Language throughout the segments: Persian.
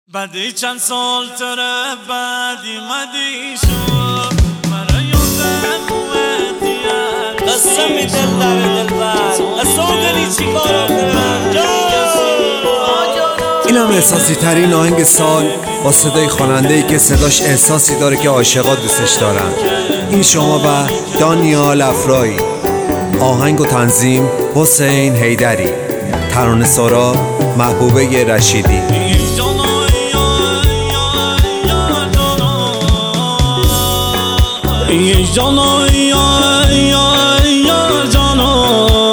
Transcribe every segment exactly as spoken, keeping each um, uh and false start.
بعدی چند سال تره بعدی مدی شد مرا یادم اومدی قسم دل در دل بر قسم دلی چی کارا کنم. این هم احساسی ترین آهنگ سال با صدای خواننده‌ای که صداش احساسی داره که عاشقا دوستش دارن. این شما و دانیال افرایی. آهنگ و تنظیم حسین حیدری. ترانه سرا محبوبه رشیدی. ای جانا یا یا یا جانا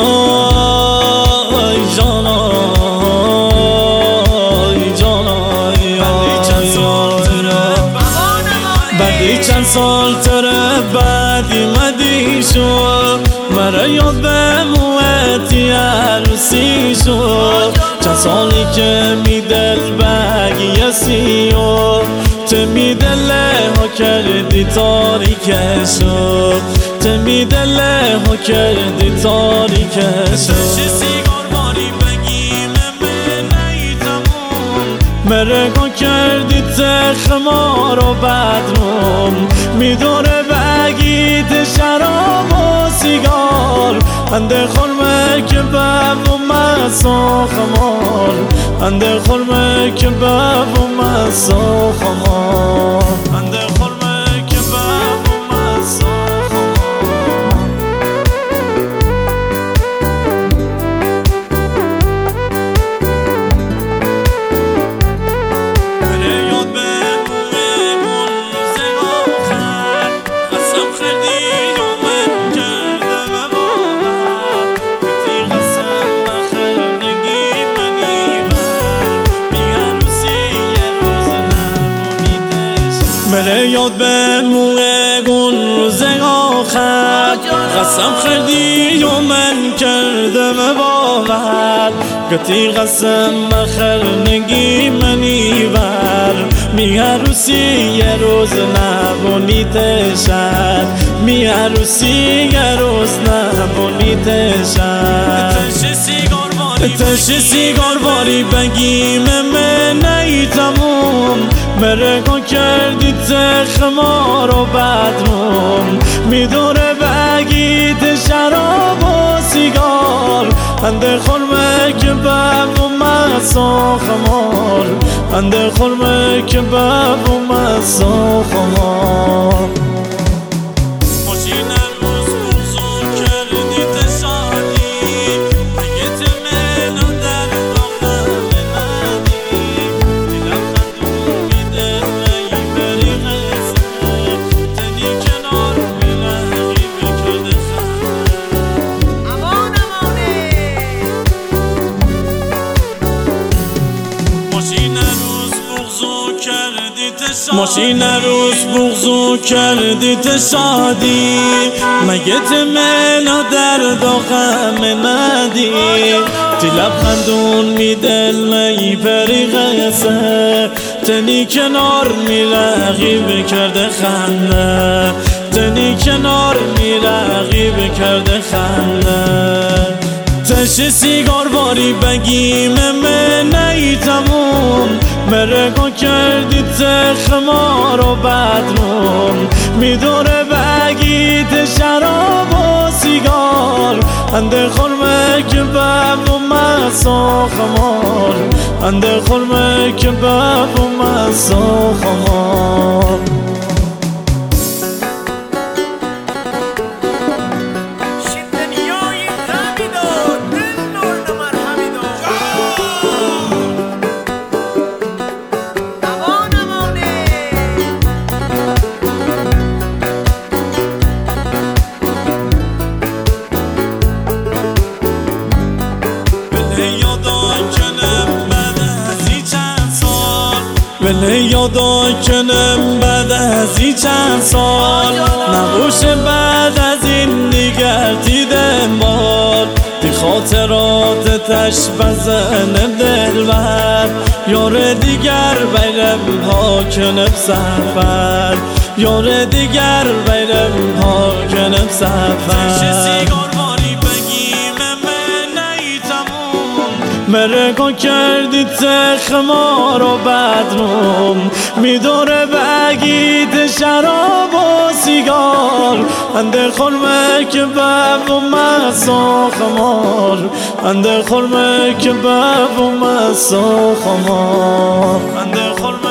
ای جانا ای جانا بعدی چند سال تره بعدی مدی شد مرا یادم اومدی عروسی شد چند سالی که می دل بگی سیو تو می دله ها کردی تاریکشو تو می دله ها کردی تاریکشو چه سیگار باری بگیم ملی تموم مرگا کردی تخ ما رو بدروم میدونه بگید شراب و سیگار انده خلمه که بب و مسا خمار انده خلمه که بب و مسا خمار انده خلمه که بب و مسا خمار بره یاد بمونه اون روز آخر قسم خردی یا من کرده به باور گفتی قسم نخردگی منی بر بی عروسی یه روز نمونیدش بره یاد بمونه اون روز آخر قسم خردی یا من کرده به باور گفتی قسم نخردگی منی بر می عروسی یه روز نبونیدشد می عروسی یه روز نبونیدشد تش سیگار باری بگیم من ای تموم مرگا کردی تخ ما رو بدروم میدونه بگید شراب و سیگار انده خلمه که بب و مسا خمار انده خلمه که بب و مسا خمار ماشین روز بغضو کردی تشادی مگه تمنا درد و غم ندی تی لبخندون می دل می پری غصه تنی کنار می رقیب کرده خنده تنی کنار می رقیب کرده خنده تش سیگار باری بگیم من ای تموم مرگا کردی تخ ما رو بدروم میدونه بگید شراب و سیگار انده خلمه که بب و مسا خمار انده خلمه که بب و مسا خمار ولی یادا کنم بعد از این چند سال نباشه بعد از این دیگر دیدم بار دی خاطرات تش بزنم دل بر یار دیگر بیرم ها کنم سفر یار دیگر بیرم ها کنم سفر مرگا کردی تخ ما رو بدروم میدوره بگید شراب و سیگار اندر خرمه که بب و مسا خمار اندر خرمه که بب و مسا خمار اندر خرمه